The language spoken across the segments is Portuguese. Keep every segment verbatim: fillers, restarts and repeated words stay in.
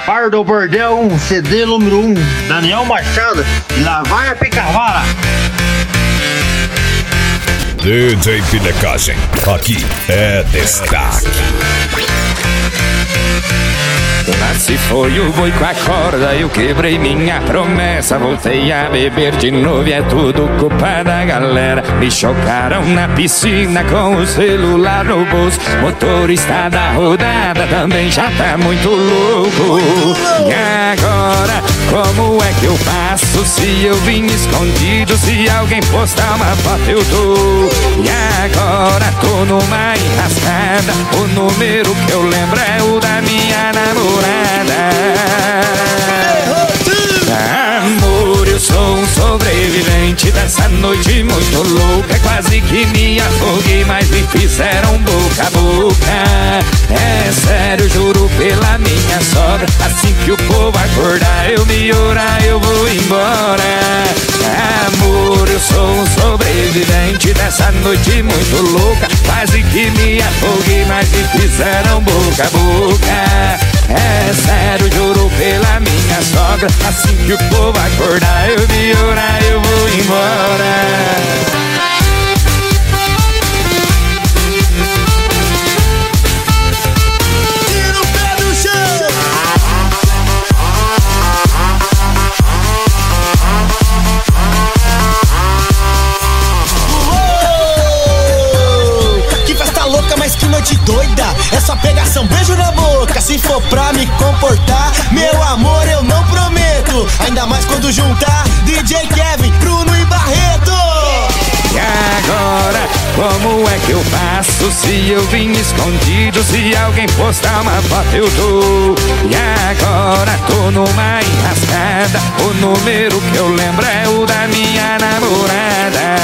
Par do Bordel, C D número um, Daniel Machado, e lá vai a picarvara. D J Pilecagem, aqui é destaque. Lá se foi o boi com a corda, eu quebrei minha promessa. Voltei a beber de novo e é tudo culpa da galera. Me chocaram na piscina com o celular no bolso. Motorista da rodada também já tá muito louco. E agora, como é que eu faço se eu vim escondido? Se alguém postar uma foto eu tô. E agora tô numa enrascada. O número que eu lembro é o da minha namorada. Amor, eu sou um sobrevivente dessa noite muito louca. Quase que me afoguei, mas me fizeram boca a boca. É sério, juro pela minha sogra. Assim que o povo acordar, eu me orar, eu vou embora. Amor, eu sou um sobrevivente dessa noite muito louca. Quase que me afoguei, mas me fizeram boca a boca. É sério, juro pela minha sogra. Assim que o povo acordar, eu me orar, eu vou embora. Tira o pé do chão. Uou! Que festa louca, mas que noite doida. É só pegação, beijo na boca. Se for pra me comportar, meu amor, eu não prometo. Ainda mais quando juntar D J Kevin, Bruno e Barreto. E agora, como é que eu faço se eu vim escondido? Se alguém postar uma foto eu tô. E agora tô numa enrascada. O número que eu lembro é o da minha namorada.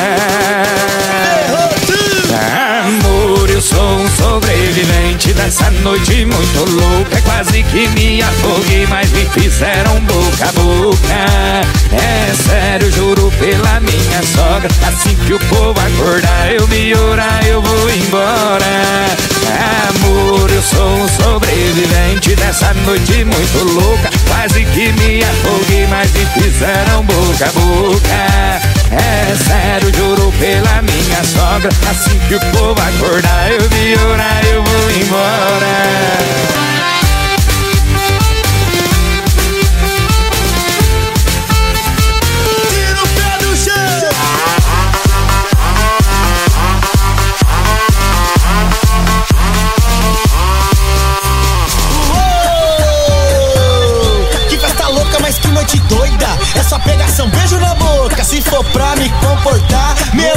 Amor, eu sou um sobrevivente dessa noite muito louca. Quase que me afoguei, mas me fizeram boca a boca. É sério, juro pela minha sogra. Assim que o povo acordar, eu me orar, eu vou embora. Amor, eu sou um sobrevivente dessa noite muito louca. Quase que me afoguei, mas me fizeram boca a boca. É sério, juro pela minha sogra. Assim que o povo acordar, eu me orar, eu vou embora. Mas que noite doida. É só pegação, beijo na boca. Se for pra me comportar, meu